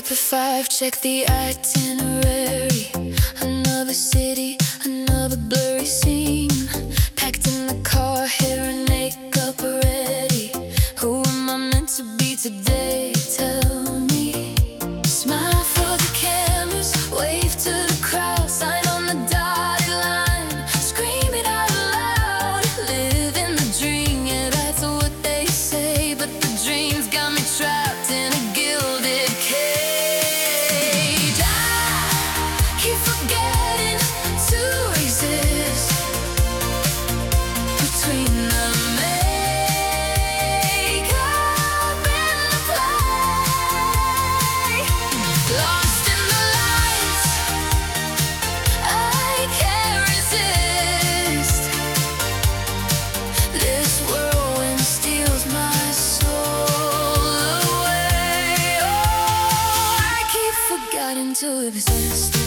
up at 5, check the itinerary. Another city, another blurry scene. Packed in the car, hair and makeup ready. Who am I meant to be today? Tell me. Smile for the cameras, wave to the crowd, sign on the dotted line, scream it out loud, living the dream, yeah, that's what they say, but the dreams got me trapped in a gilded cage. I keep forgetting to exist between the makeup and the play. Lost in the lights, I can't resist. This whirlwind steals my soul away. Oh, I keep forgetting to exist.